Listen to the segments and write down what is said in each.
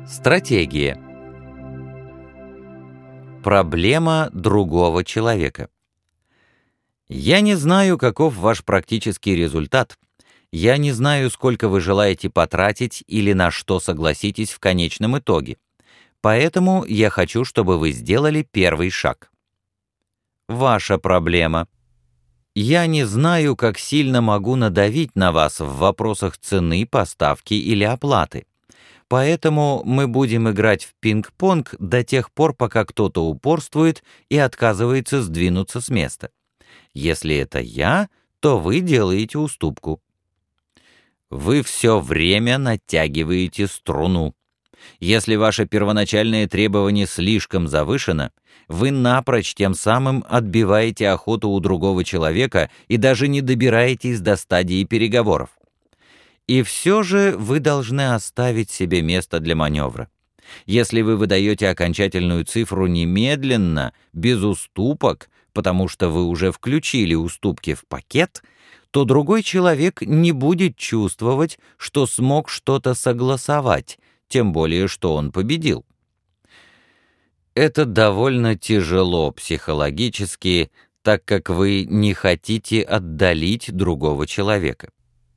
Стратегия. Проблема другого человека. Я не знаю, каков ваш практический результат. Я не знаю, сколько вы желаете потратить или на что согласитесь в конечном итоге. Поэтому я хочу, чтобы вы сделали первый шаг. Ваша проблема. Я не знаю, как сильно могу надавить на вас в вопросах цены, поставки или оплаты. Поэтому мы будем играть в пинг-понг до тех пор, пока кто-то упорствует и отказывается сдвинуться с места. Если это я, то вы делаете уступку. Вы все время натягиваете струну. Если ваше первоначальное требование слишком завышено, вы напрочь тем самым отбиваете охоту у другого человека и даже не добираетесь до стадии переговоров. И все же вы должны оставить себе место для маневра. Если вы выдаете окончательную цифру немедленно, без уступок, потому что вы уже включили уступки в пакет, то другой человек не будет чувствовать, что смог что-то согласовать, тем более, что он победил. Это довольно тяжело психологически, так как вы не хотите отдалить другого человека.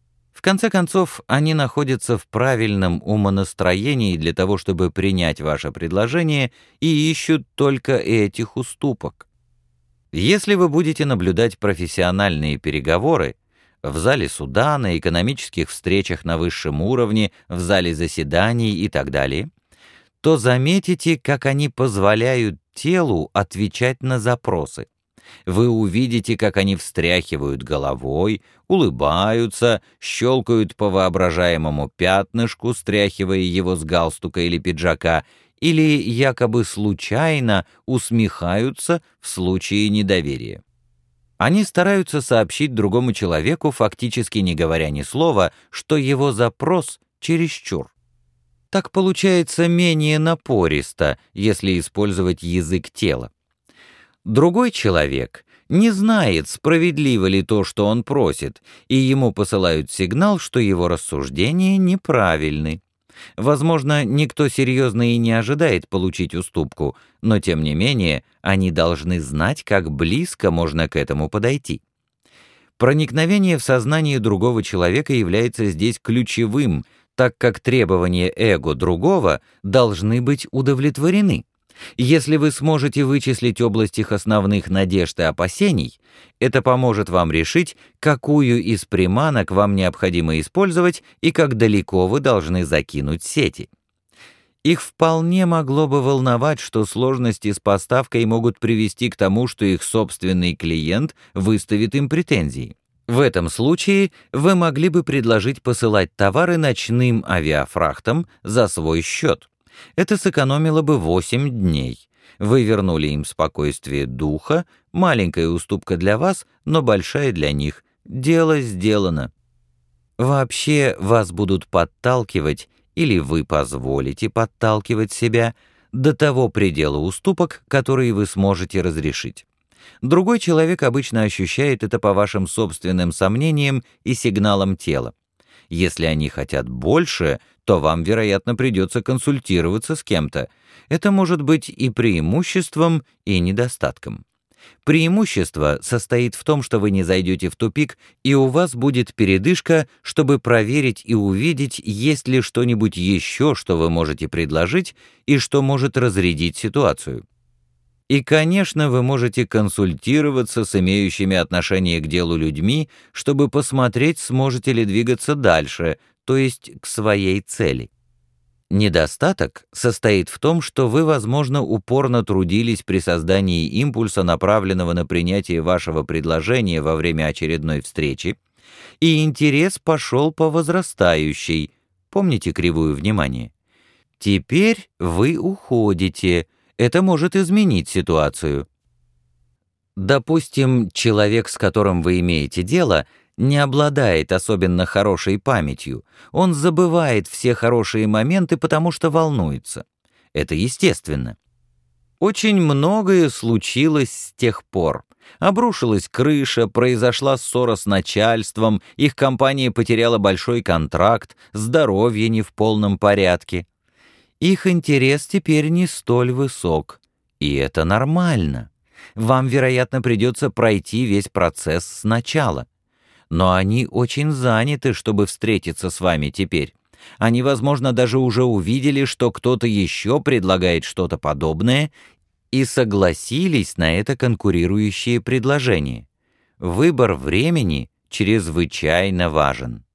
В конце концов, они находятся в правильном умонастроении для того, чтобы принять ваше предложение, и ищут только этих уступок. Если вы будете наблюдать профессиональные переговоры в зале суда, на экономических встречах на высшем уровне, в зале заседаний и так далее, то заметите, как они позволяют телу отвечать на запросы. Вы увидите, как они встряхивают головой, улыбаются, щелкают по воображаемому пятнышку, стряхивая его с галстука или пиджака, или якобы случайно усмехаются в случае недоверия. Они стараются сообщить другому человеку, фактически не говоря ни слова, что его запрос чересчур. Так получается менее напористо, если использовать язык тела. Другой человек не знает, справедливо ли то, что он просит, и ему посылают сигнал, что его рассуждения неправильны. Возможно, никто серьезно и не ожидает получить уступку, но тем не менее они должны знать, как близко можно к этому подойти. Проникновение в сознание другого человека является здесь ключевым, так как требования эго другого должны быть удовлетворены. Если вы сможете вычислить область их основных надежд и опасений, это поможет вам решить, какую из приманок вам необходимо использовать и как далеко вы должны закинуть сети. Их вполне могло бы волновать, что сложности с поставкой могут привести к тому, что их собственный клиент выставит им претензии. В этом случае вы могли бы предложить посылать товары ночным авиафрахтом за свой счет. Это сэкономило бы 8 дней. Вы вернули им спокойствие духа, маленькая уступка для вас, но большая для них. Дело сделано. Вообще вас будут подталкивать, или вы позволите подталкивать себя до того предела уступок, которые вы сможете разрешить. Другой человек обычно ощущает это по вашим собственным сомнениям и сигналам тела. Если они хотят больше, то вам, вероятно, придется консультироваться с кем-то. Это может быть и преимуществом, и недостатком. Преимущество состоит в том, что вы не зайдете в тупик, и у вас будет передышка, чтобы проверить и увидеть, есть ли что-нибудь еще, что вы можете предложить, и что может разрядить ситуацию. И, конечно, вы можете консультироваться с имеющими отношение к делу людьми, чтобы посмотреть, сможете ли двигаться дальше, то есть к своей цели. Недостаток состоит в том, что вы, возможно, упорно трудились при создании импульса, направленного на принятие вашего предложения во время очередной встречи, и интерес пошел по возрастающей. Помните кривую внимания? Теперь вы уходите. Это может изменить ситуацию. Допустим, человек, с которым вы имеете дело, не обладает особенно хорошей памятью. Он забывает все хорошие моменты, потому что волнуется. Это естественно. Очень многое случилось с тех пор. Обрушилась крыша, произошла ссора с начальством, их компания потеряла большой контракт, здоровье не в полном порядке. Их интерес теперь не столь высок, и это нормально. Вам, вероятно, придется пройти весь процесс сначала. Но они очень заняты, чтобы встретиться с вами теперь. Они, возможно, даже уже увидели, что кто-то еще предлагает что-то подобное, и согласились на это конкурирующее предложение. Выбор времени чрезвычайно важен.